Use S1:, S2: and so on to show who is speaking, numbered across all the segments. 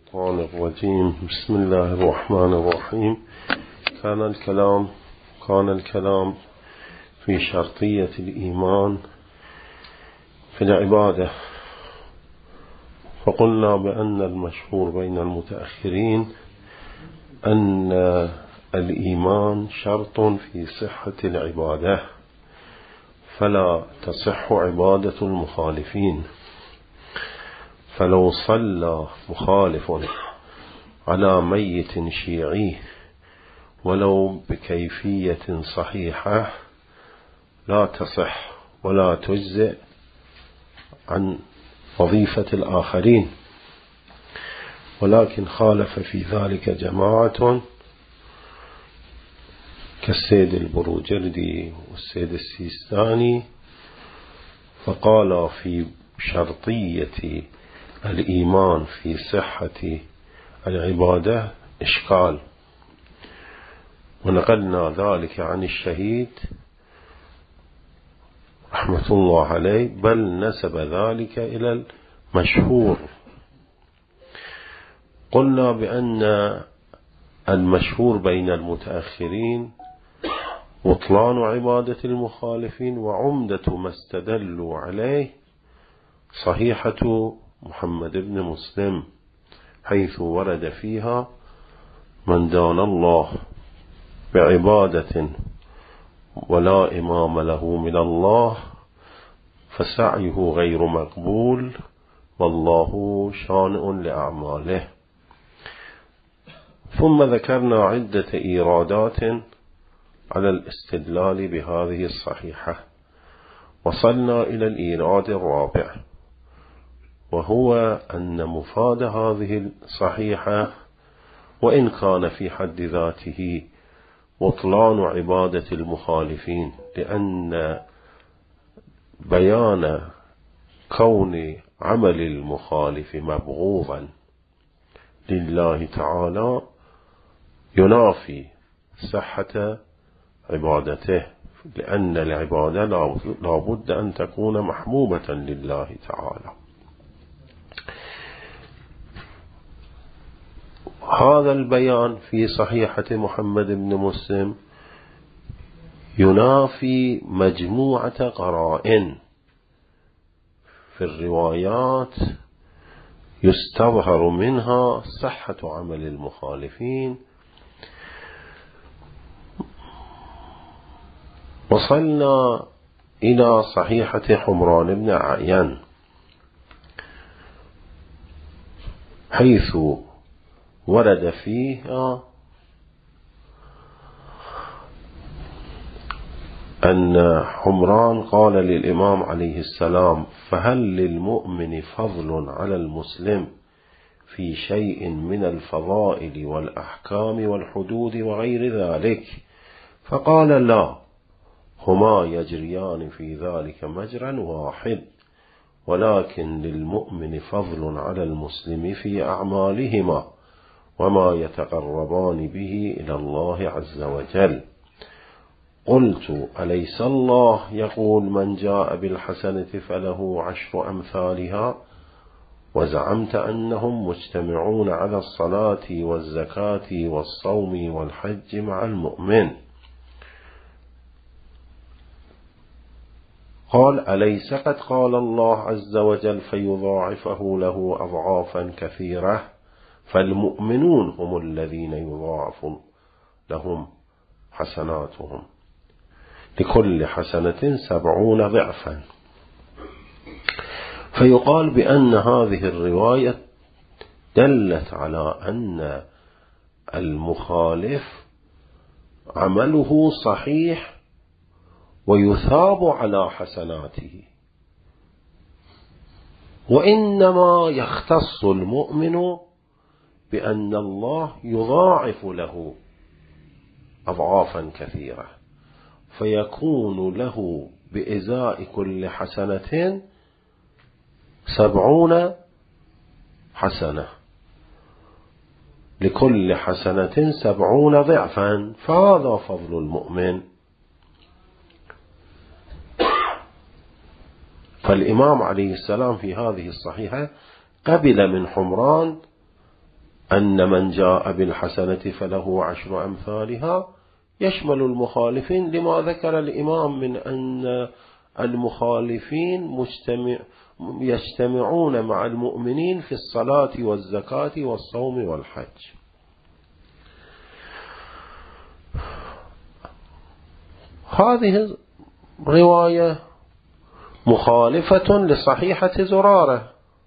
S1: الشيطان الرجيم. بسم الله الرحمن الرحيم. كان الكلام في شرطية الإيمان في العبادة، فقلنا بأن المشهور بين المتأخرين أن الإيمان شرط في صحة العبادة، فلا تصح عبادة المخالفين. فلو صلى مخالف على ميت شيعي ولو بكيفية صحيحة لا تصح ولا تجزئ عن وظيفة الآخرين، ولكن خالف في ذلك جماعة كالسيد البروجردي والسيد السيستاني، فقال في شرطية الإيمان في صحة العبادة إشكال، ونقلنا ذلك عن الشهيد رحمة الله عليه، بل نسب ذلك إلى المشهور. قلنا بأن المشهور بين المتأخرين بطلان عبادة المخالفين، وعمدة ما استدلوا عليه صحيحة محمد بن مسلم، حيث ورد فيها: من دان الله بعبادة ولا إمام له من الله فسعيه غير مقبول والله شانئ لأعماله. ثم ذكرنا عدة إيرادات على الاستدلال بهذه الصحيحة، وصلنا إلى الإيراد الرابع، وهو أن مفاد هذه الصحيحة وإن كان في حد ذاته بطلان عبادة المخالفين، لأن بيان كون عمل المخالف مبغوضا لله تعالى ينافي صحة عبادته، لأن العبادة لا بد أن تكون محبوبة لله تعالى. هذا البيان في صحيحة محمد بن مسلم ينافي مجموعة قرائن في الروايات يستظهر منها صحة عمل المخالفين. وصلنا إلى صحيحة حمران بن عيان، حيث ورد فيها أن حمران قال للإمام عليه السلام: فهل للمؤمن فضل على المسلم في شيء من الفضائل والأحكام والحدود وغير ذلك؟ فقال: لا، هما يجريان في ذلك مجرا واحد، ولكن للمؤمن فضل على المسلم في أعمالهما وما يتقربان به إلى الله عز وجل. قلت: أليس الله يقول: من جاء بالحسنة فله 10 أمثالها؟ وزعمت أنهم مجتمعون على الصلاة والزكاة والصوم والحج مع المؤمن. قال: أليس قد قال الله عز وجل: فيضاعفه له أضعافا كثيرة؟ فالمؤمنون هم الذين يضاعف لهم حسناتهم، لكل حسنة 70 ضعفا. فيقال بأن هذه الرواية دلت على أن المخالف عمله صحيح ويثاب على حسناته، وإنما يختص المؤمن بأن الله يضاعف له أضعافا كثيرة، فيكون له بإزاء كل حسنة 70 حسنة، لكل حسنة 70 ضعفا، فهذا فضل المؤمن. فالإمام عليه السلام في هذه الصحيحة قبل من حمران أن من جاء بالحسنة فله 10 أمثالها يشمل المخالفين لما ذكر الإمام من أن المخالفين يجتمعون مع المؤمنين في الصلاة والزكاة والصوم والحج. هذه رواية مخالفة لصحيحة زرارة،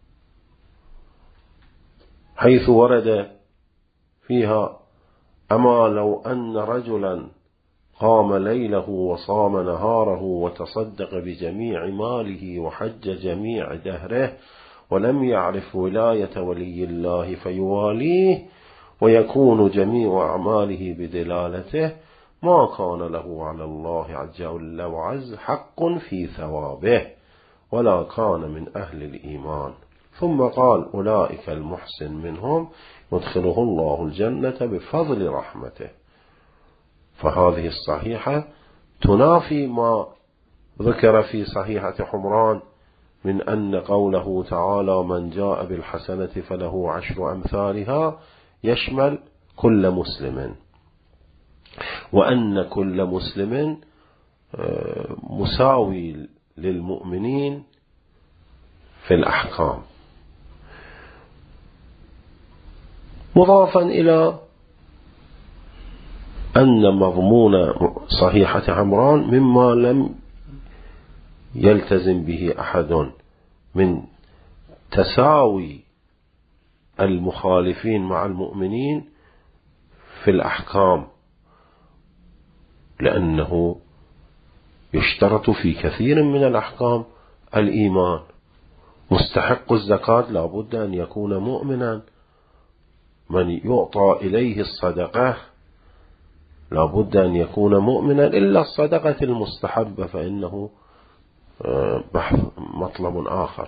S1: حيث ورد فيها: أما لو أن رجلا قام ليله وصام نهاره وتصدق بجميع ماله وحج جميع دهره ولم يعرف ولاية ولي الله فيواليه ويكون جميع أعماله بدلالته ما كان له على الله جل وعز حق في ثوابه ولا كان من أهل الإيمان. ثم قال: أولئك المحسن منهم يدخله الله الجنة بفضل رحمته. فهذه الصحيحة تنافي ما ذكر في صحيحة حمران من أن قوله تعالى: من جاء بالحسنة فله 10 أمثالها يشمل كل مسلم، وأن كل مسلم مساوي للمؤمنين في الأحكام، مضافا إلى أن مضمون صحيحة عمران مما لم يلتزم به أحد من تساوي المخالفين مع المؤمنين في الأحكام، لأنه يشترط في كثير من الأحكام الإيمان. مستحق الزكاة لا بد أن يكون مؤمنا، من يعطى إليه الصدقة لا بد أن يكون مؤمنا، إلا الصدقة المستحبة فإنه مطلب آخر.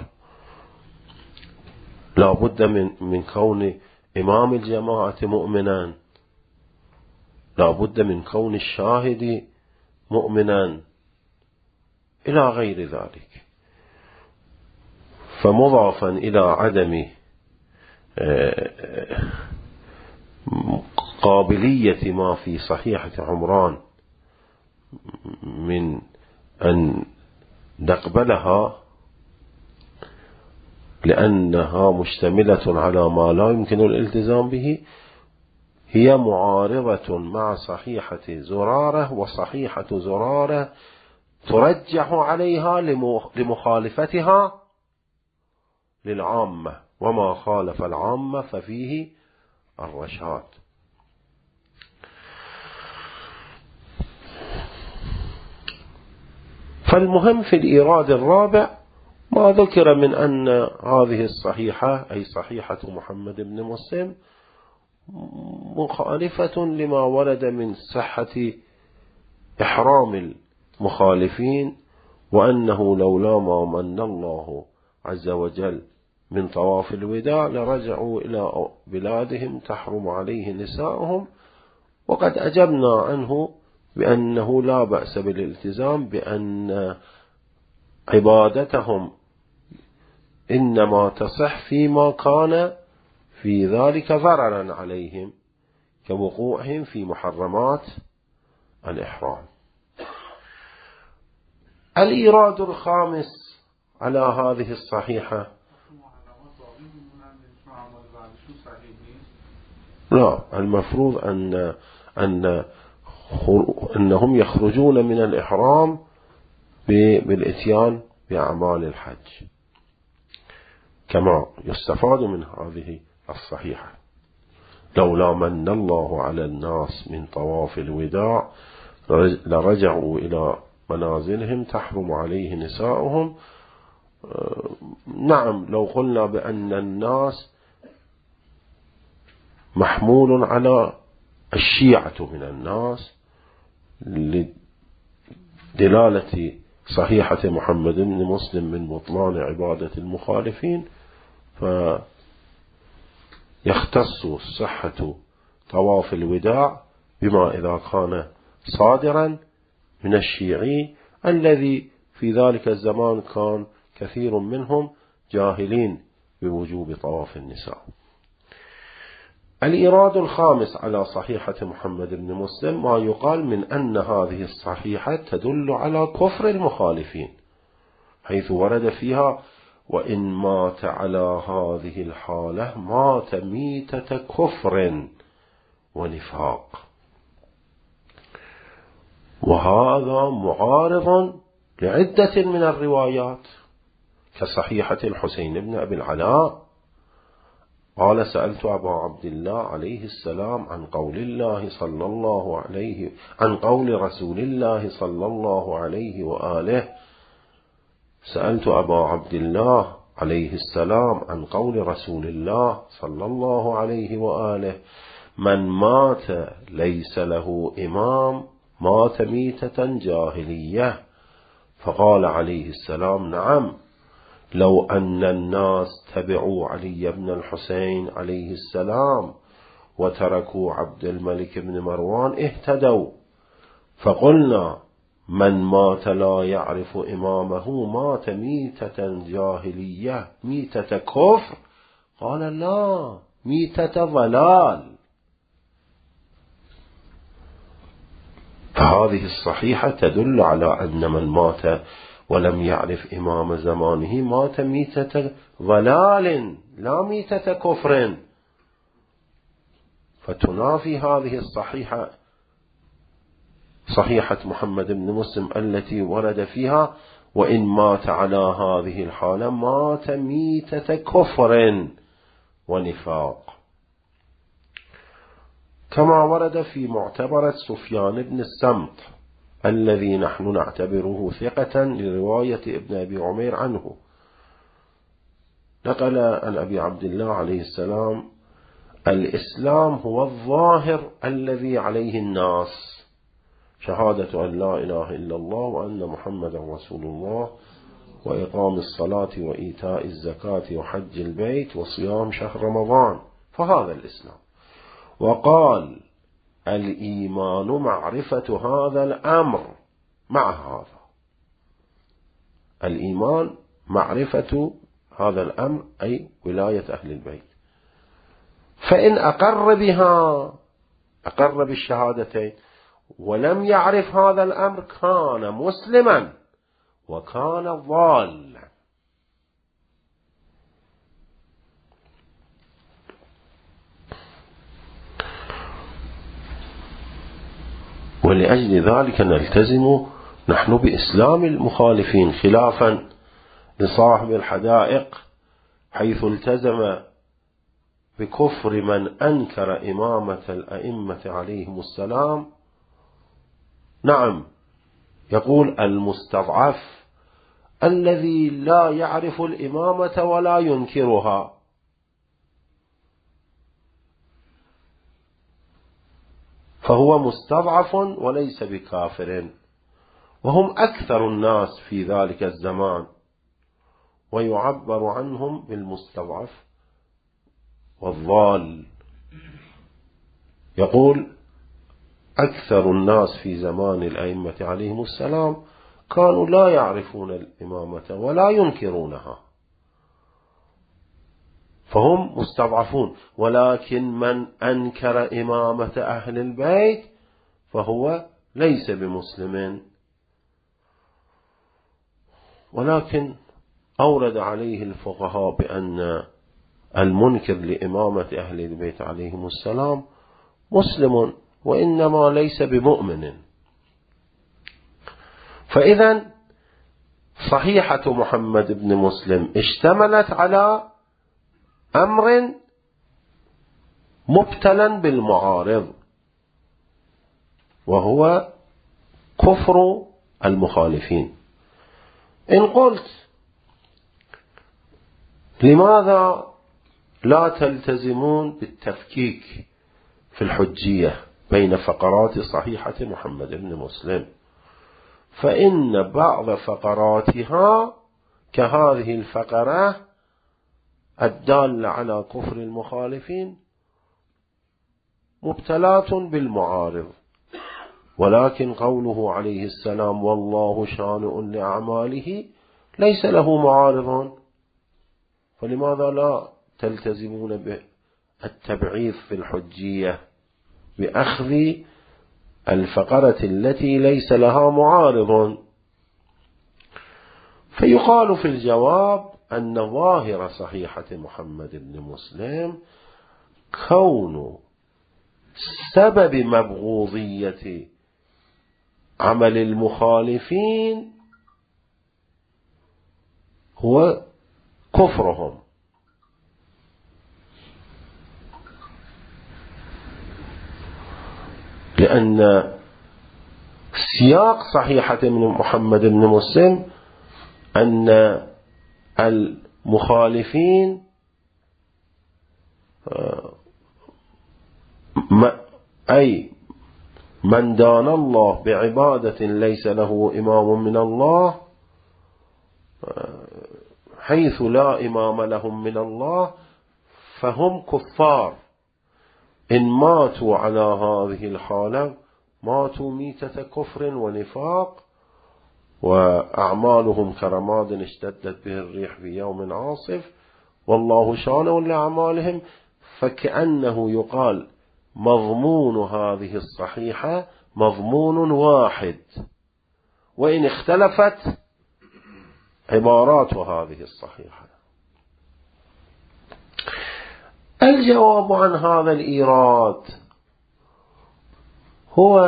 S1: لا بد من كون إمام الجماعة مؤمنا، لا بد من كون الشاهد مؤمنا، إلى غير ذلك. فمضافا إلى عدم قابلية ما في صحيحة عمران من أن نقبلها لأنها مشتملة على ما لا يمكن الالتزام به، هي معارضة مع صحيحة زرارة، وصحيحة زرارة ترجح عليها لمخالفتها للعامة، وما خالف العامة ففيه الرشاد. فالمهم في الإيراد الرابع ما ذكر من أن هذه الصحيحة أي صحيحة محمد بن مسلم مخالفة لما ورد من صحة إحرام المخالفين، وأنه لولا ما من الله عز وجل من طواف الوداع لرجعوا إلى بلادهم تحرم عليه نساؤهم. وقد أجبنا عنه بأنه لا بأس بالالتزام، بأن عبادتهم إنما تصح فيما كان في ذلك ضررا عليهم كوقوعهم في محرمات الإحرام. الإيراد الخامس على هذه الصحيحة، لا، المفروض أنهم يخرجون من الإحرام بالإتيان بأعمال الحج، كما يستفاد من هذه الصحيحة: لولا من الله على الناس من طواف الوداع لرجعوا إلى منازلهم تحرم عليه نساؤهم. نعم، لو قلنا بأن الناس محمول على الشيعة من الناس لدلالة صحيحة محمد بن مسلم من بطلان عبادة المخالفين، فيختص صحة طواف الوداع بما إذا كان صادرا من الشيعي الذي في ذلك الزمان كان كثير منهم جاهلين بوجوب طواف النساء. الإيراد الخامس على صحيحة محمد بن مسلم ما يقال من أن هذه الصحيحة تدل على كفر المخالفين، حيث ورد فيها: وإن مات على هذه الحالة مات ميتة كفر ونفاق. وهذا معارض لعدة من الروايات، كصحيحة الحسين بن أبي العلاء قال: سألت أبا عبد الله عليه السلام عن قول رسول الله صلى الله عليه وآله. سألت أبا عبد الله عليه السلام عن قول رسول الله صلى الله عليه وآله: من مات ليس له إمام مات ميتة جاهلية. فقال عليه السلام: نعم، لو أن الناس تبعوا علي بن الحسين عليه السلام وتركوا عبد الملك بن مروان اهتدوا. فقلنا: من مات لا يعرف إمامه مات ميتة جاهلية ميتة كفر. قال: لا، ميتة ضلال. فهذه الصحيحة تدل على أن من مات ولم يعرف إمام زمانه مات ميتة ضلال لا ميتة كفر، فتنافي هذه الصحيحة صحيحة محمد بن مسلم التي ورد فيها: وإن مات على هذه الحالة مات ميتة كفر ونفاق. كما ورد في معتبرة سفيان بن السمط الذي نحن نعتبره ثقة لرواية ابن أبي عمير عنه، نقل عن أبي عبد الله عليه السلام: الإسلام هو الظاهر الذي عليه الناس، شهادة أن لا إله إلا الله وأن محمد رسول الله، وإقام الصلاة وإيتاء الزكاة وحج البيت وصيام شهر رمضان، فهذا الإسلام. وقال: الإيمان معرفة هذا الأمر. مع هذا الإيمان معرفة هذا الأمر أي ولاية أهل البيت. فإن أقر بالشهادتين ولم يعرف هذا الأمر كان مسلما وكان ضالا. ولأجل ذلك نلتزم نحن بإسلام المخالفين، خلافا لصاحب الحدائق حيث التزم بكفر من أنكر إمامة الأئمة عليهم السلام. نعم، يقول: المستضعف الذي لا يعرف الإمامة ولا ينكرها، فهو مستضعف وليس بكافر، وهم أكثر الناس في ذلك الزمان، ويعبر عنهم بالمستضعف والضال. يقول: أكثر الناس في زمان الأئمة عليهم السلام كانوا لا يعرفون الإمامة ولا ينكرونها، فهم مستضعفون. ولكن من أنكر إمامة أهل البيت فهو ليس بمسلم. ولكن أورد عليه الفقهاء بأن المنكر لإمامة أهل البيت عليهم السلام مسلم وإنما ليس بمؤمن. فإذا صحيحة محمد بن مسلم اشتملت على أمر مبتلا بالمعارض، وهو كفر المخالفين. إن قلت: لماذا لا تلتزمون بالتفكيك في الحجية بين فقرات صحيحة محمد بن مسلم؟ فإن بعض فقراتها كهذه الفقرة الدالة على كفر المخالفين مبتلات بالمعارض، ولكن قوله عليه السلام: والله شانئ لأعماله، ليس له معارض. فلماذا لا تلتزمون التبعيض في الحجية بأخذ الفقرة التي ليس لها معارض. فيقال في الجواب أن ظاهر صحيحة محمد بن مسلم كون سبب مبغوضية عمل المخالفين هو كفرهم، لأن سياق صحيحة من محمد بن مسلم أن المخالفين أي من دان الله بعبادة ليس له إمام من الله، حيث لا إمام لهم من الله فهم كفار، إن ماتوا على هذه الحالة ماتوا ميتة كفر ونفاق، وأعمالهم كرماد اشتدت به الريح في يوم عاصف والله شانه لأعمالهم. فكأنه يقال مضمون هذه الصحيحة مضمون واحد، وإن اختلفت عبارات هذه الصحيحة. الجواب عن هذا الإيراد هو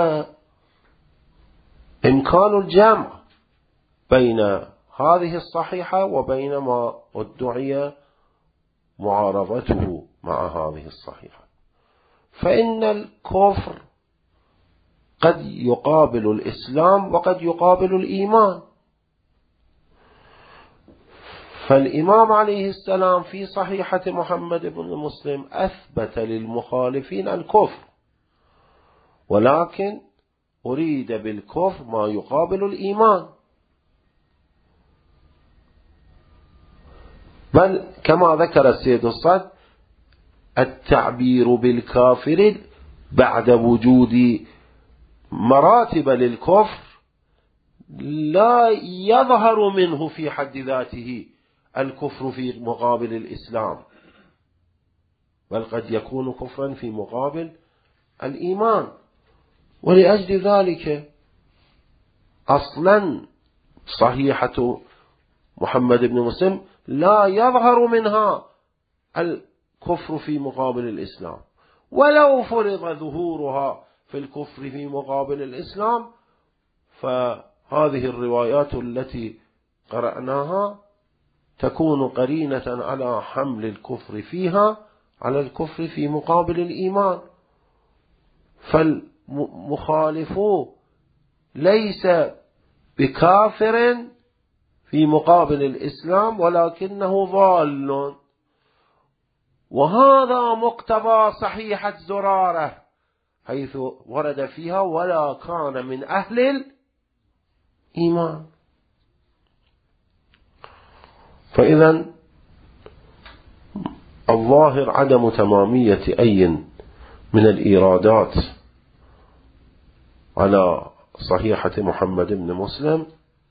S1: إمكان الجمع بين هذه الصحيحة وبين ما ادعي معارضته مع هذه الصحيحة. فإن الكفر قد يقابل الإسلام وقد يقابل الإيمان. فالإمام عليه السلام في صحيحة محمد بن مسلم أثبت للمخالفين الكفر، ولكن أريد بالكفر ما يقابل الإيمان، بل كما ذكر السيد الصدر التعبير بالكافر بعد وجود مراتب للكفر لا يظهر منه في حد ذاته الكفر في مقابل الإسلام، بل قد يكون كفرا في مقابل الإيمان. ولأجل ذلك أصلا صحيحة محمد بن مسلم لا يظهر منها الكفر في مقابل الإسلام، ولو فرض ظهورها في الكفر في مقابل الإسلام فهذه الروايات التي قرأناها تكون قرينة على حمل الكفر فيها على الكفر في مقابل الإيمان. فالمخالف ليس بكافر في مقابل الإسلام ولكنه ضال، وهذا مقتضى صحيحة زرارة حيث ورد فيها ولا كان من أهل الإيمان. فإذا الظاهر عدم تمامية أي من الإيرادات على صحيحة محمد بن مسلم،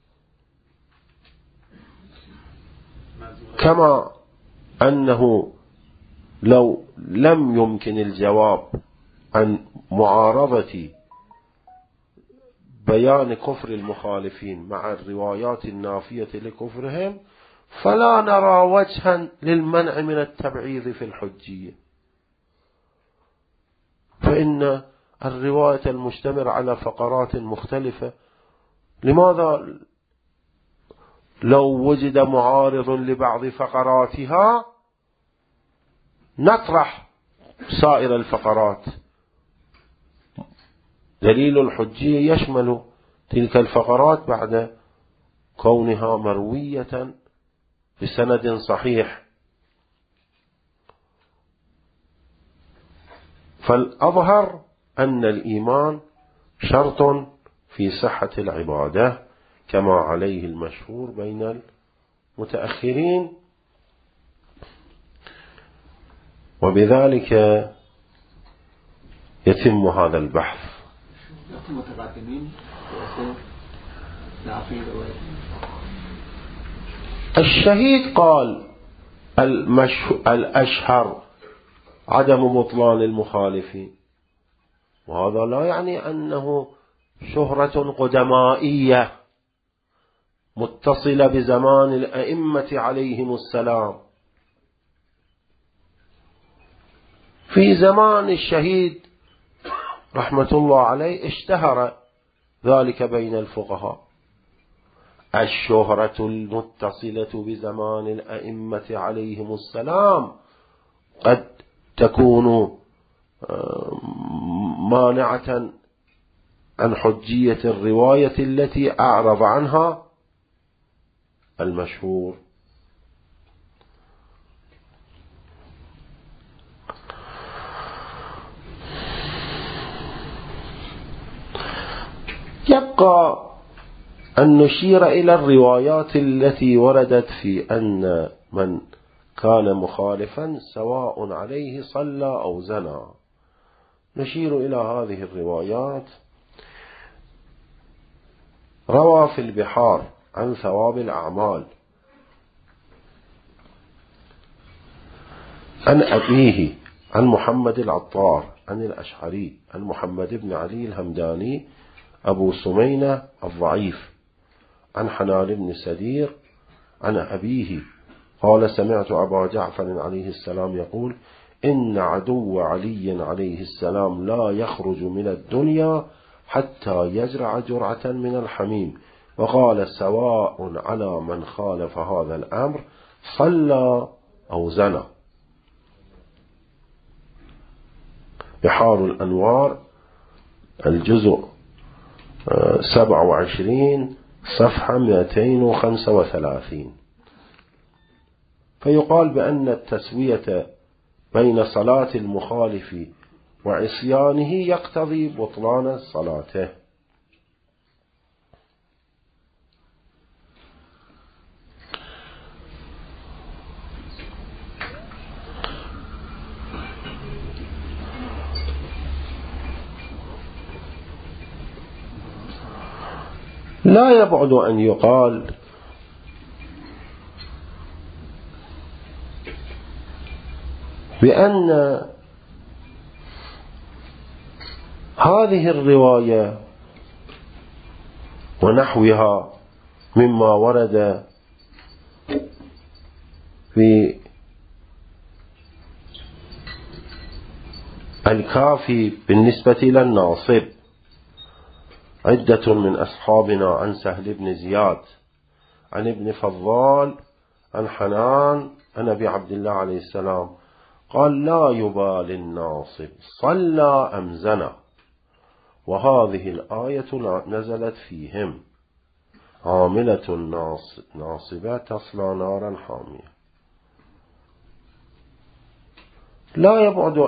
S1: كما أنه لو لم يمكن الجواب عن معارضة بيان كفر المخالفين مع الروايات النافية لكفرهم فلا نرى وجها للمنع من التبعيض في الحجية، فإن الرواية المشتمل على فقرات مختلفة لماذا لو وجد معارض لبعض فقراتها نطرح سائر الفقرات؟ دليل الحجية يشمل تلك الفقرات بعد كونها مروية بسند صحيح. فالأظهر أن الإيمان شرط في صحة العبادة كما عليه المشهور بين المتأخرين، وبذلك يتم هذا البحث. الشهيد قال الأشهر عدم بطلان المخالفين، وهذا لا يعني أنه شهرة قدمائية متصلة بزمان الأئمة عليهم السلام. في زمان الشهيد رحمة الله عليه اشتهر ذلك بين الفقهاء. الشهرة المتصلة بزمان الأئمة عليهم السلام قد تكون مانعة عن حجية الرواية التي أعرض عنها المشهور. يبقى أن نشير إلى الروايات التي وردت في أن من كان مخالفا سواء عليه صلى أو زنى. نشير إلى هذه الروايات. روى في البحار عن ثواب الأعمال عن أبيه عن محمد العطار عن الأشعري عن محمد بن علي الهمداني أبو سمينة الضعيف عن حنان بن سدير عن أبيه قال سمعت أبا جعفر عليه السلام يقول إن عدو علي عليه السلام لا يخرج من الدنيا حتى يجرع جرعة من الحميم، وقال سواء على من خالف هذا الأمر صلى أو زنى. بحار الأنوار الجزء 27 صفحة 235. فيقال بأن التسوية بين صلاة المخالف وعصيانه يقتضي بطلان صلاته. لا يبعد أن يقال بأن هذه الرواية ونحوها مما ورد في الكافي بالنسبة إلى الناصب عدة من أصحابنا عن سهل بن زياد عن ابن فضال عن حنان عن أبي عبد الله عليه السلام قال لا يبالي الناصب صلى أم زنى، وهذه الآية نزلت فيهم عاملة ناصبة تصلى نارا حامية. لا يبعد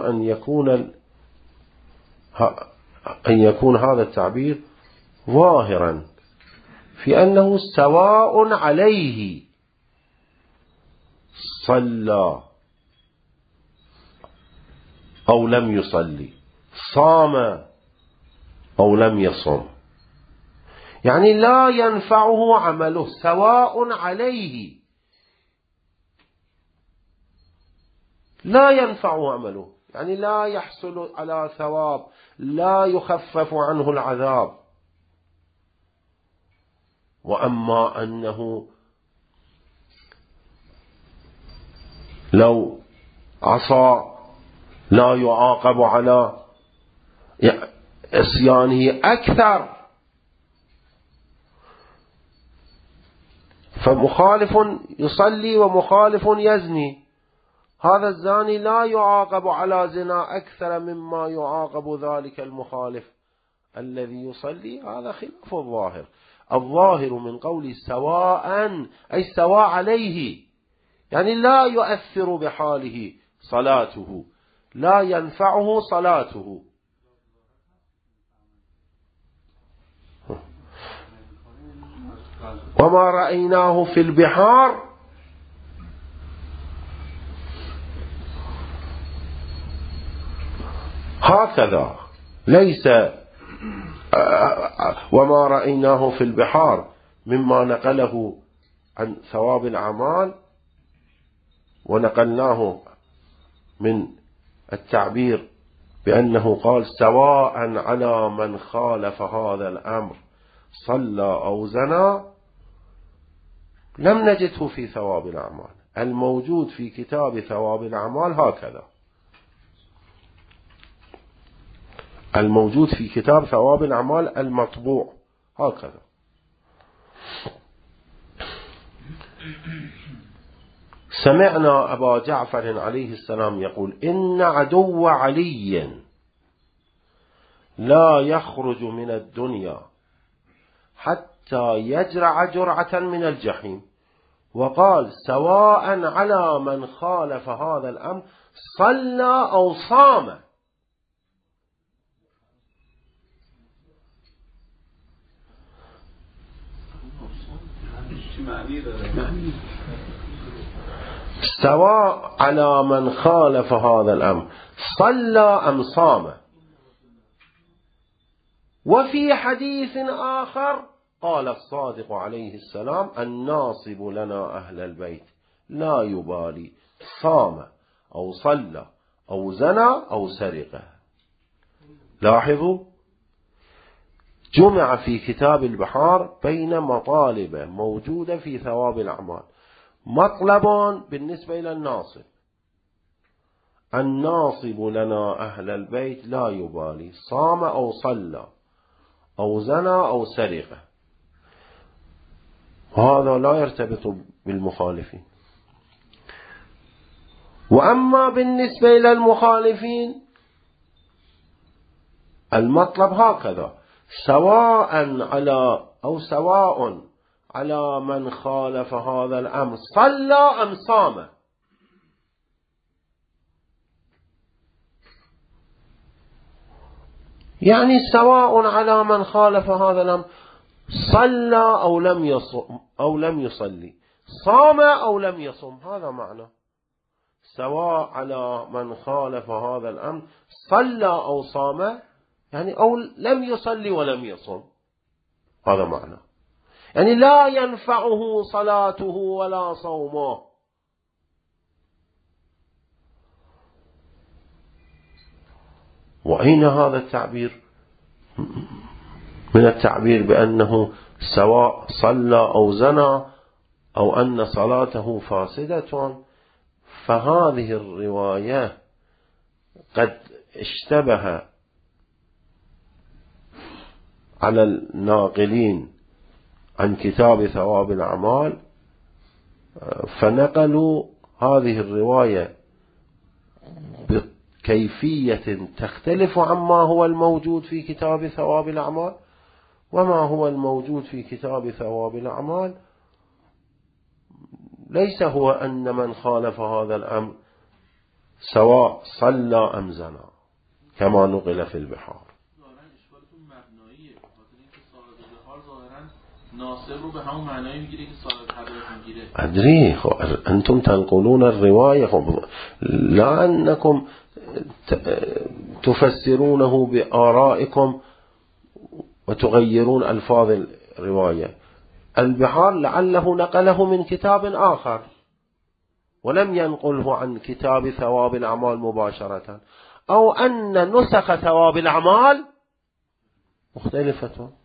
S1: أن يكون هذا التعبير ظاهرا في أنه سواء عليه صلى أو لم يصلي، صام أو لم يصم، يعني لا ينفعه عمله، سواء عليه لا ينفعه عمله، يعني لا يحصل على ثواب، لا يخفف عنه العذاب. وأما أنه لو عصى لا يعاقب على عصيانه أكثر، فمخالف يصلي ومخالف يزني، هذا الزاني لا يعاقب على زنا أكثر مما يعاقب ذلك المخالف الذي يصلي. هذا خلاف الظاهر. الظاهر من قول سواء أي سواء عليه، يعني لا يؤثر بحاله صلاته، لا ينفعه صلاته. وما رأيناه في البحار هكذا، ليس وما رأيناه في البحار مما نقله عن ثواب الأعمال ونقلناه من التعبير بأنه قال سواء على من خالف هذا الأمر صلى أو زنى لم نجده في ثواب الأعمال. الموجود في كتاب ثواب الأعمال هكذا، الموجود في كتاب ثواب الأعمال المطبوع هكذا. سمعنا أبا جعفر عليه السلام يقول إن عدو علي لا يخرج من الدنيا حتى يجرع جرعة من الجحيم، وقال سواء على من خالف هذا الأمر صلى أو صام. سواء على من خالف هذا الأمر صلى أم صام. وفي حديث آخر قال الصادق عليه السلام الناصب لنا أهل البيت لا يبالي صام أو صلى أو زنى أو سرق. لاحظوا جمع في كتاب البحار بين مطالب موجودة في ثواب الأعمال. مطلب بالنسبة إلى الناصب، الناصب لنا أهل البيت لا يبالي صام أو صلى أو زنى أو سرق، وهذا لا يرتبط بالمخالفين. وأما بالنسبة إلى المخالفين المطلب هكذا سواء على من خالف هذا الأمر صلى أم صام. يعني سواء على من خالف هذا الأمر صلى أو لم يصلي، صام أو لم يصم، هذا معنى سواء على من خالف هذا الأمر صلى أو صام، يعني أو لم يصلي ولم يصم، هذا معنى. يعني لا ينفعه صلاته ولا صومه. وأين هذا التعبير من التعبير بأنه سواء صلى أو زنى أو أن صلاته فاسدة؟ فهذه الرواية قد اشتبه على الناقلين عن كتاب ثواب الأعمال، فنقلوا هذه الرواية بكيفية تختلف عما هو الموجود في كتاب ثواب الأعمال. وما هو الموجود في كتاب ثواب الأعمال ليس هو أن من خالف هذا الأمر سواء صلى أم زنى كما نقل في البحار.
S2: ناصب رو به همون معنایی میگیره که صاحب حضرت میگیره.
S1: أدري أنتم تنقلون الرواية لا أنكم تفسرونه بآرائكم وتغيرون ألفاظ الرواية. البحار لعله نقله من كتاب آخر ولم ينقله عن كتاب ثواب الأعمال مباشرة، أو أن نسخ ثواب الأعمال مختلفة.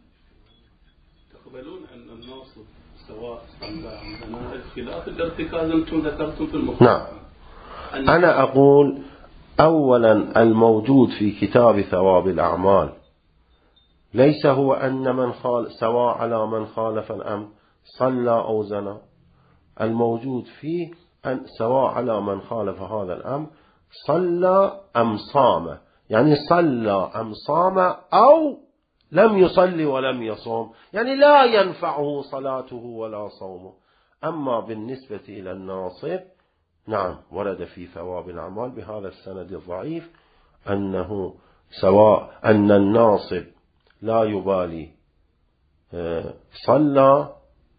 S3: تقبلون أن الناصب سواء صلى عندنا الخلاف الارتكاز أنتم ذكرتم في المختصر؟
S1: نعم. أنا أقول أولا الموجود في كتاب ثواب الأعمال ليس هو أن من سواء على من خالف الأمر صلى أو زنى. الموجود فيه أن سواء على من خالف هذا الأمر صلى أم صام، يعني صلى أم صام أو لم يصلي ولم يصوم، يعني لا ينفعه صلاته ولا صومه. أما بالنسبة إلى الناصب نعم ورد في ثواب الأعمال بهذا السند الضعيف أنه سواء أن الناصب لا يبالي صلى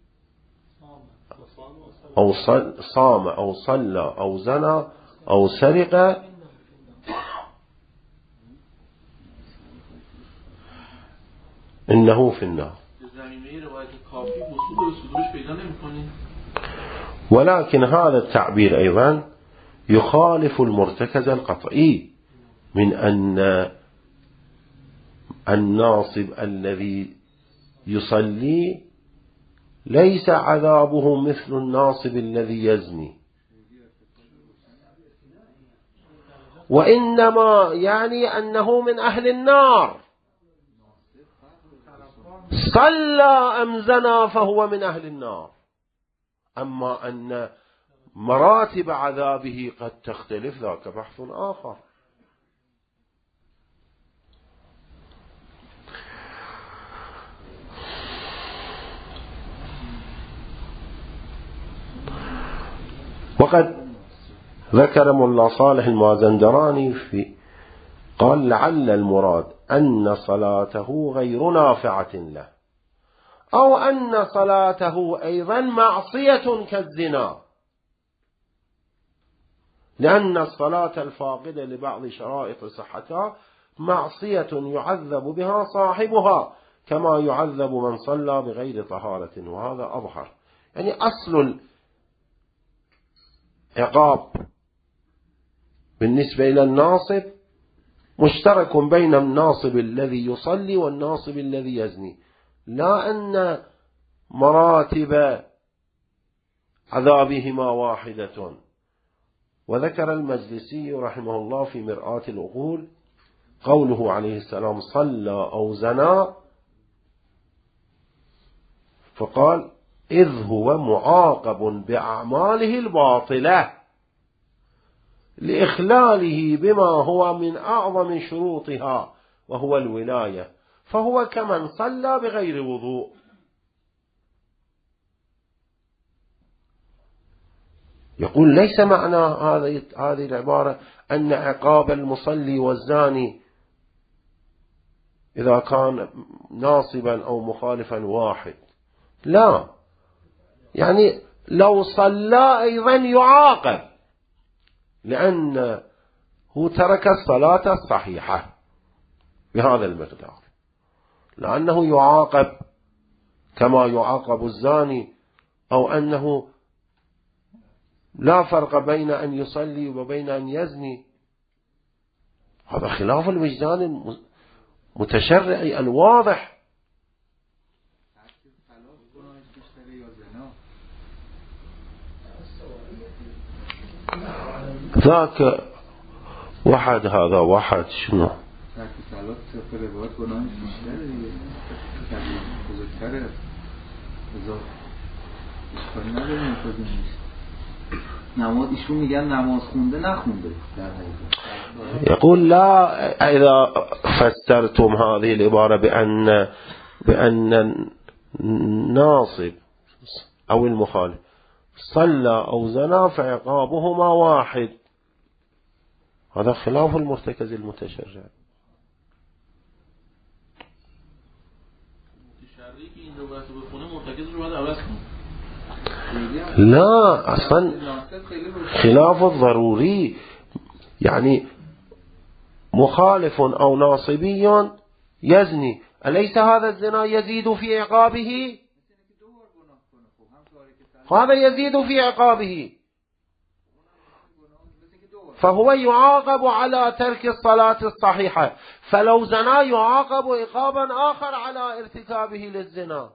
S1: أو صام أو صلى أو زنى أو سرق إنه في النار. ولكن هذا التعبير أيضا يخالف المرتكز القطعي من أن الناصب الذي يصلي ليس عذابه مثل الناصب الذي يزني، وإنما يعني أنه من أهل النار، صلى أم زنى فهو من أهل النار. أما أن مراتب عذابه قد تختلف ذاك بحث آخر. وقد ذكر ملا صالح المازندراني قال لعل المراد أن صلاته غير نافعة له، أو أن صلاته أيضا معصية كالزنا، لأن الصلاة الفاقدة لبعض شرائط صحتها معصية يعذب بها صاحبها كما يعذب من صلى بغير طهارة، وهذا أظهر. يعني أصل العقاب بالنسبة إلى الناصب مشترك بين الناصب الذي يصلي والناصب الذي يزني، لا أن مراتب عذابهما واحدة. وذكر المجلسي رحمه الله في مرآة العقول قوله عليه السلام صلى أو زنا، فقال إذ هو معاقب بأعماله الباطلة لإخلاله بما هو من أعظم شروطها وهو الولاية، فهو كمن صلى بغير وضوء. يقول ليس معنى هذه العبارة أن عقاب المصلي والزاني إذا كان ناصبا أو مخالفا واحد، لا، يعني لو صلى أيضا يعاقب لأنه ترك الصلاة الصحيحة بهذا المقدار، لأنه يعاقب كما يعاقب الزاني، أو أنه لا فرق بين أن يصلي وبين أن يزني. هذا خلاف الوجدان المتشرعي الواضح. ذاك واحد، هذا واحد شنو
S4: نماز ایشون میگن نماز خونده نخونده.
S1: يقول لا، إذا فسرتم هذه العبارة بأن الناصب أو المخالف صلى أو زنا فعقابهما واحد، هذا خلاف المرتكز المتشرع. لا، أصلا خلاف الضروري، يعني مخالف أو ناصبي يزني، أليس هذا الزنا يزيد في عقابه؟ هذا يزيد في عقابه، فهو يعاقب على ترك الصلاة الصحيحة، فلو زنا يعاقب عقابا آخر على ارتكابه للزنا.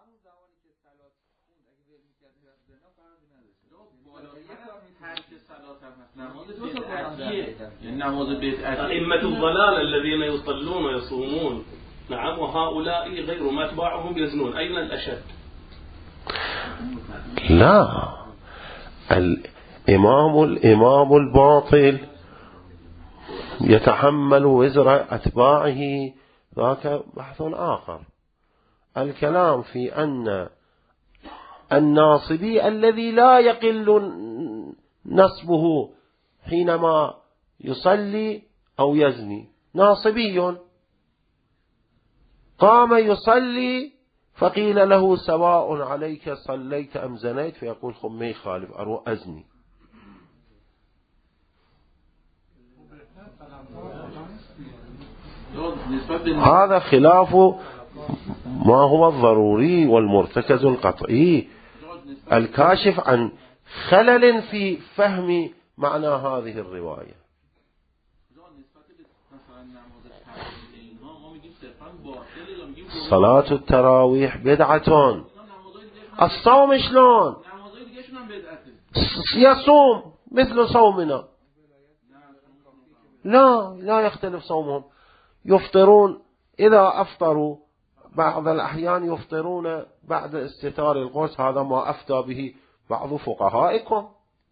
S3: أئمة الضلال الذين يصلون ويصومون، نعم، وهؤلاء غير ما أتباعهم يزنون، أين الأشد؟
S1: لا، الإمام الباطل يتحمل وزر أتباعه، ذاك بحث آخر. الكلام في أن الناصبي الذي لا يقل نصبه حينما يصلي أو يزني، ناصبي قام يصلي فقيل له سواء عليك صليت أم زنيت، فيقول خمي خالف أروح أزني. هذا خلاف ما هو الضروري والمرتكز القطعي الكاشف عن خلل في فهم معنى هذه الرواية. صلاة التراويح بدعة. الصوم شلون؟ يصوم مثل صومنا، لا يختلف صومهم. يفطرون إذا أفطروا بعض الأحيان يفطرون بعد استتار القوس، هذا ما أفتى به بعض فقهائكم.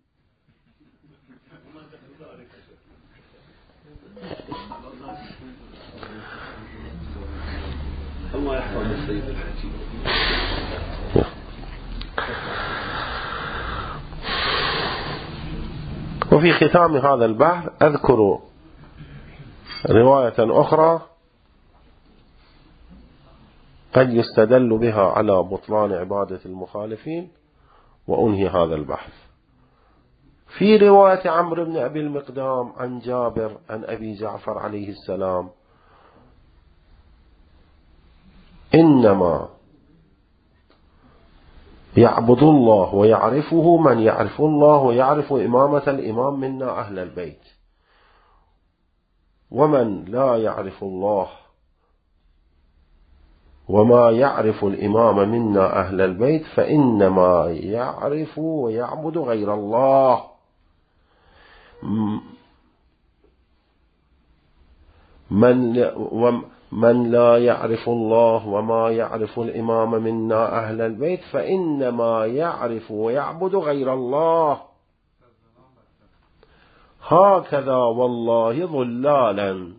S3: الله يحفظ السيد الحكيم.
S1: وفي ختام هذا البحث أذكر رواية أخرى قد يستدل بها على بطلان عبادة المخالفين وأنهي هذا البحث. في رواية عمرو بن أبي المقدام عن جابر عن أبي جعفر عليه السلام: إنما يعبد الله ويعرفه من يعرف الله ويعرف إمامة الإمام منا أهل البيت، ومن لا يعرف الله وما يعرف الإمام منا أهل البيت فإنما يعرف ويعبد غير الله. من لا يعرف الله وما يعرف الإمام منا أهل البيت فإنما يعرف ويعبد غير الله. هكذا والله ضلالا.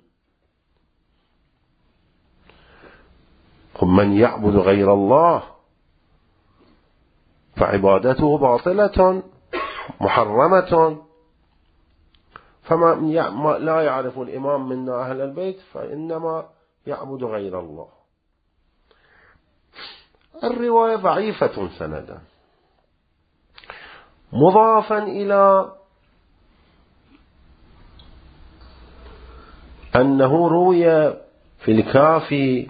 S1: من يعبد غير الله فعبادته باطلة محرمة، فما لا يعرف الإمام منا أهل البيت فإنما يعبد غير الله. الرواية ضعيفة سندا، مضافا إلى أنه روي في الكافي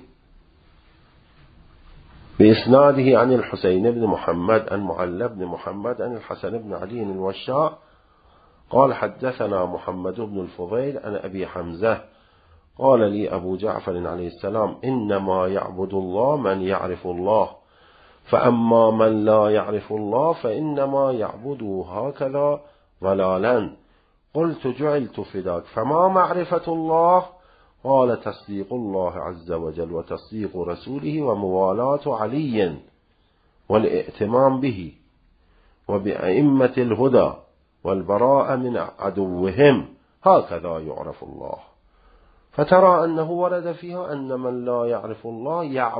S1: بإسناده عن الحسين بن محمد عن معل بن محمد عن الحسن بن علي الوشاء قال: حدثنا محمد بن الفضيل عن أبي حمزة قال لي أبو جعفر عليه السلام: إنما يعبد الله من يعرف الله، فأما من لا يعرف الله فإنما يعبده هكذا ضلالا. قلت: جعلت فداك، فما معرفة الله؟ قال: تصديق الله عز وجل وتصديق رسوله وموالاة علي والائتمام به وبأئمة الهدى والبراءة من عدوهم، هكذا يعرف الله. فترى أنه ورد فيها أن من لا يعرف الله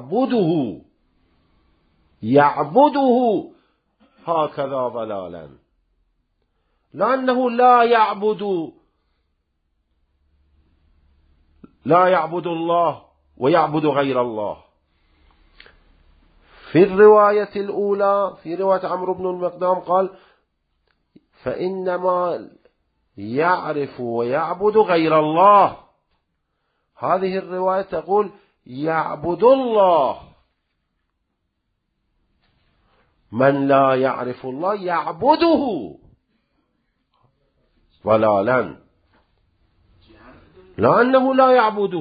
S1: يعبده هكذا ضلالا، لأنه لا يعبد الله ويعبد غير الله. في الرواية الأولى في رواية عمرو بن المقدام قال: فإنما يعرف ويعبد غير الله. هذه الرواية تقول يعبد الله. من لا يعرف الله يعبده ضلالا، لأنه لا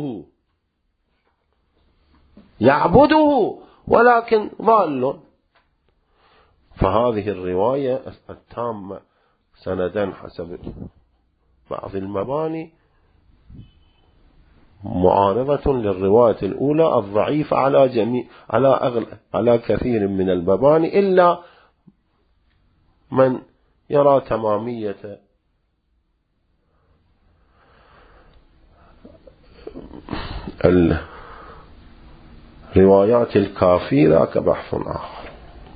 S1: يعبده ولكن ضال. فهذه الرواية التامة سندا حسب بعض المباني معارضة للرواية الأولى الضعيفة على كثير من المباني، إلا من يرى تمامية الروايات الكافية ذاك بحث آخر.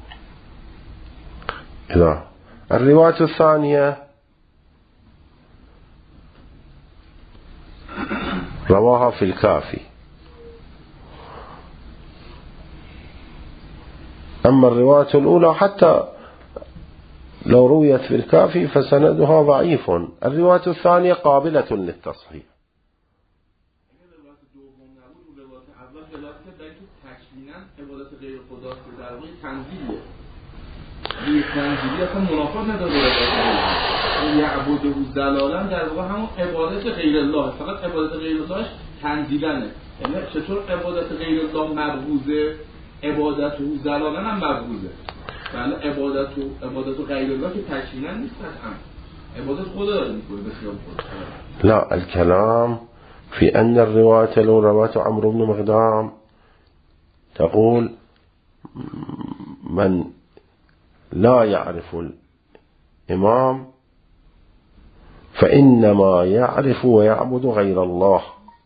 S1: إذا الرواية الثانية رواها في الكافي. أما الرواية الأولى حتى لو رويت في الكافي فسندها ضعيف. الرواية الثانية قابلة للتصحيح.
S5: تنزیلی اصلا منافات نداره. یعبده زلالا در واقع همون عبادت غیر الله، فقط عبادت غیر اللهش تنزیلنه. یعنی چطور عبادت غیر الله مبغوضه، عبادت زلالا هم مبغوضه. بله عبادت غیر الله که تکمیلا نیست، قطعا عبادت خدا داره میکنه به خیال خدا.
S1: لا، الكلام في أن الرواية لو رواة عمرو بن مقدام تقول من لا يعرف الإمام فإنما يعرف ويعبد غير الله.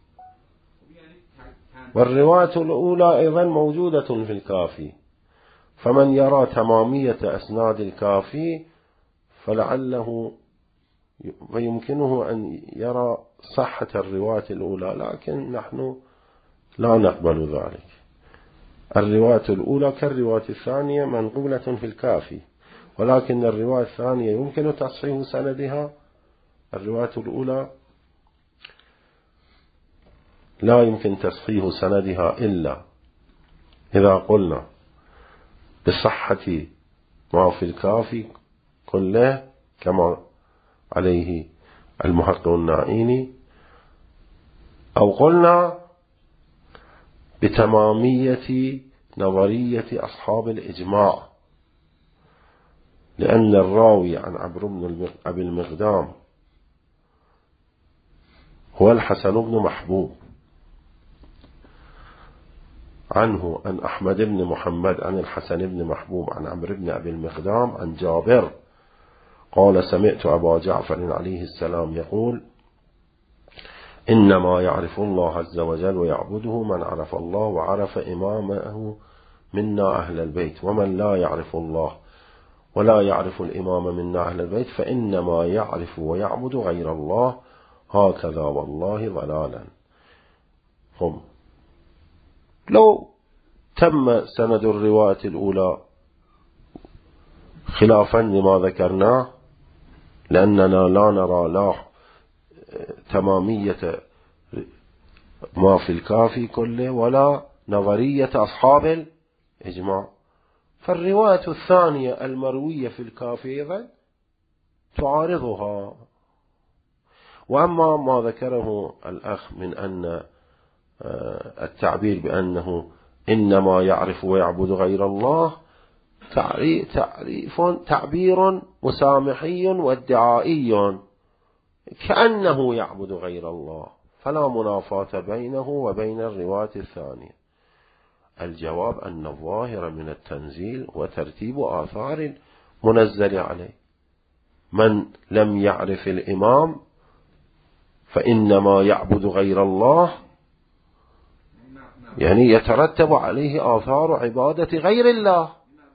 S1: والرواية الأولى أيضا موجودة في الكافي، فمن يرى تمامية أسناد الكافي فلعله ويمكنه أن يرى صحة الرواية الأولى، لكن نحن لا نقبل ذلك. الرواية الأولى كالرواية الثانية منقولة في الكافي، ولكن الرواية الثانية يمكن تصحيح سندها. الرواية الأولى لا يمكن تصحيح سندها إلا إذا قلنا بصحة ما في الكافي كله كما عليه المحقق النائيني، أو قلنا بتمامية نظرية أصحاب الإجماع، لأن الراوي عن عمرو بن أبي المقدام هو الحسن بن محبوب، عنه عن أحمد بن محمد عن الحسن بن محبوب عن عمرو بن أبي المقدام عن جابر قال سمعت أبا جعفر عليه السلام يقول إنما يعرف الله عز وجل ويعبده من عرف الله وعرف إمامه منا أهل البيت، ومن لا يعرف الله ولا يعرف الإمام منا أهل البيت فإنما يعرف ويعبد غير الله، هكذا والله ضلالا. لو تم سند الرواية الأولى خلافا لما ذكرناه، لأننا لا نرى لا تمامية ما في الكافي كله ولا نظرية أصحاب الإجماع، فالرواية الثانية المروية في الكافي أيضا تعارضها. وأما ما ذكره الأخ من أن التعبير بأنه إنما يعرف ويعبد غير الله تعبير مسامحي وادعائي كأنه يعبد غير الله، فلا منافاة بينه وبين الرواية الثانية. الجواب أن الظاهر من التنزيل وترتيب آثار المنزل عليه. من لم يعرف الإمام فإنما يعبد غير الله، يعني يترتب عليه آثار عبادة غير الله.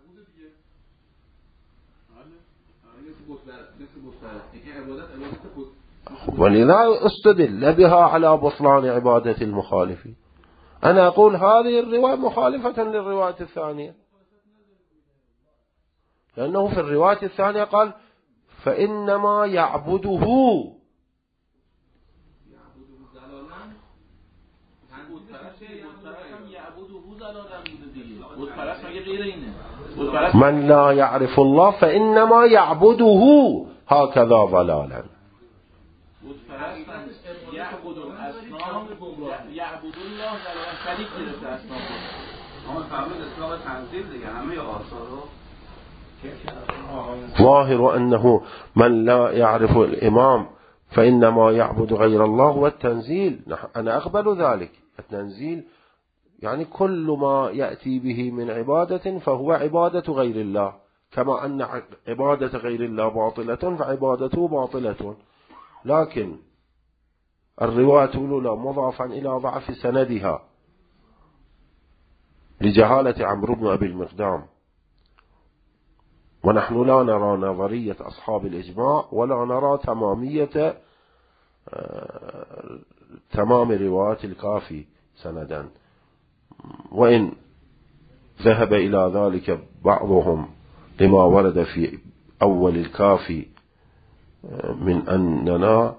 S1: ولذا استدل بها على بطلان عبادة المخالفين. أنا أقول هذه الرواية مخالفة للرواية الثانية، لأنه في الرواية الثانية قال فإنما يعبده، من لا يعرف الله فإنما يعبده هكذا ضلالا. ظاهر أنه من لا يعرف الإمام فإنما يعبد غير الله والتنزيل. أنا أقبل ذلك. التنزيل يعني كل ما يأتي به من عبادة فهو عبادة غير الله، كما أن عبادة غير الله باطلة فعبادته باطلة. لكن الرواية الأولى مضافا إلى ضعف سندها لجهالة عمرو بن أبي المقدام، ونحن لا نرى نظرية أصحاب الإجماع ولا نرى تمام رواية الكافي سندا، وإن ذهب إلى ذلك بعضهم لما ورد في أول الكافي من أننا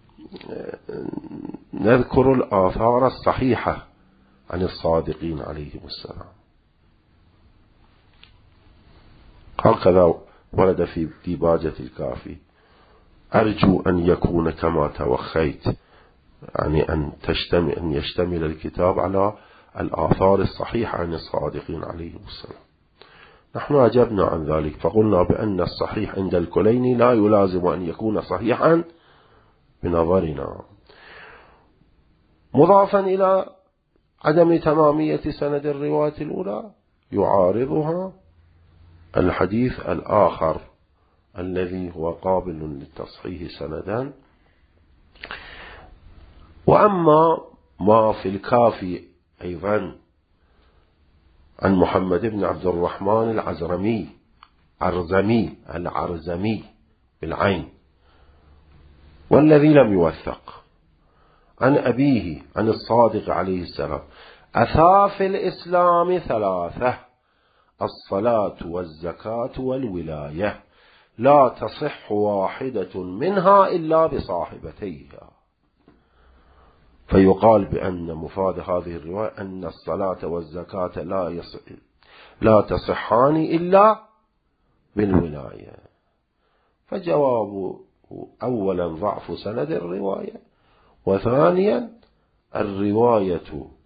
S1: نذكر الآثار الصحيحة عن الصادقين عليهم السلام. هكذا ورد في ديباجة الكافي. أرجو أن يكون كما توخيت، يعني أن يشتمل الكتاب على الآثار الصحيحة عن الصادقين عليهم السلام. نحن أجبنا عن ذلك فقلنا بأن الصحيح عند الكليني لا يلازم أن يكون صحيحا بنظرنا. مضافا إلى عدم تمامية سند الرواية الأولى يعارضها الحديث الآخر الذي هو قابل للتصحيح سندا. وأما ما في الكافي أيضا عن محمد بن عبد الرحمن العرزمي بالعين، والذي لم يوثق، عن أبيه عن الصادق عليه السلام: أثاف الإسلام ثلاثة: الصلاة والزكاة والولاية، لا تصح واحدة منها إلا بصاحبتيها. فيقال بأن مفاد هذه الرواية أن الصلاة والزكاة لا تصحان إلا بالولاية. فجواب أولا ضعف سند الرواية، وثانيا الرواية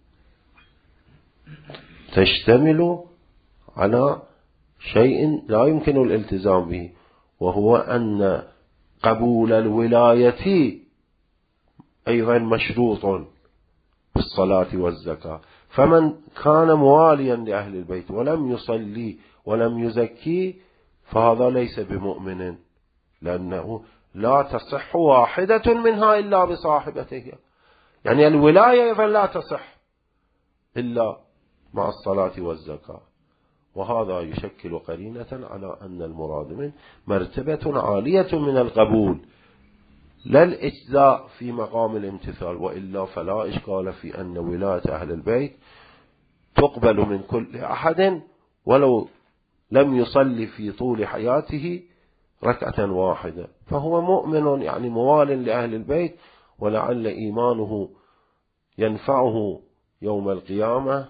S1: تشتمل على شيء لا يمكن الالتزام به، وهو أن قبول الولاية أيضا مشروط بالصلاة والزكاة. فمن كان مواليا لأهل البيت ولم يصلي ولم يزكي فهذا ليس بمؤمن، لأنه لا تصح واحدة منها إلا بصاحبتها. يعني الولاية أيضا لا تصح إلا مع الصلاة والزكاة. وهذا يشكل قرينة على أن المراد من مرتبة عالية من القبول، لا الإجزاء في مقام الامتثال، وإلا فلا إشكال في أن ولاية أهل البيت تقبل من كل أحد ولو لم يصلي في طول حياته ركعة واحدة، فهو مؤمن يعني موال لأهل البيت، ولعل إيمانه ينفعه يوم القيامة.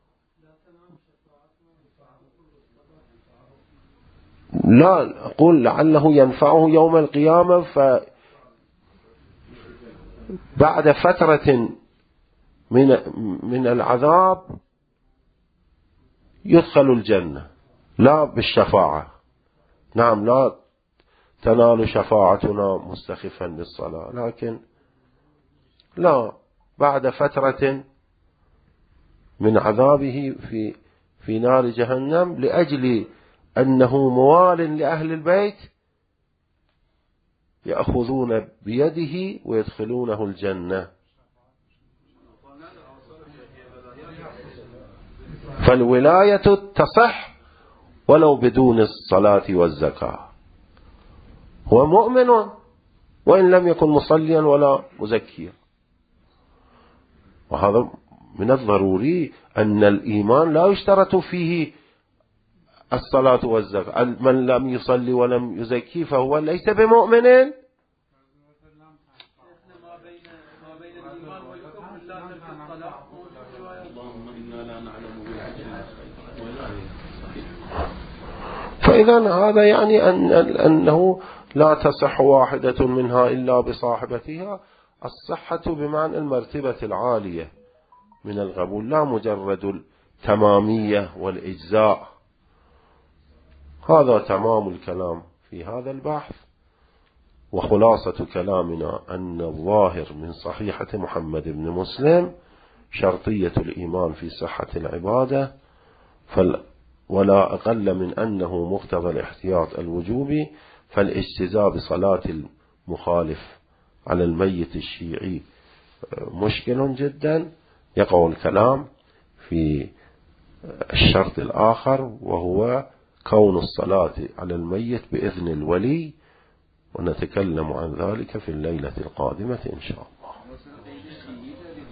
S1: لا أقول لعله ينفعه يوم القيامة، بعد فترة من العذاب يدخل الجنة، لا بالشفاعة. نعم لا تنال شفاعتنا مستخفا للصلاة، لكن لا بعد فترة من عذابه في نار جهنم لأجل أنه موال لأهل البيت يأخذون بيده ويدخلونه الجنة. فالولاية تصح ولو بدون الصلاة والزكاة. هو مؤمن وإن لم يكن مصليا ولا مزكيا. وهذا من الضروري أن الإيمان لا يشترط فيه الصلاة والزكاة. من لم يصلي ولم يزكي فهو ليس بمؤمن. فإذا هذا يعني أنه لا تصح واحدة منها إلا بصاحبتها. الصحة بمعنى المرتبة العالية من القبول، لا مجرد التمامية والإجزاء. هذا تمام الكلام في هذا البحث. وخلاصة كلامنا أن الظاهر من صحيحة محمد بن مسلم شرطية الإيمان في صحة العبادة، ولا أقل من أنه مقتضى الاحتياط الوجوبي. فالاجتزاء بصلاة المخالف على الميت الشيعي مشكل جدا. يقع الكلام في الشرط الآخر، وهو كون الصلاة على الميت بإذن الولي، ونتكلم عن ذلك في الليلة القادمة إن شاء الله.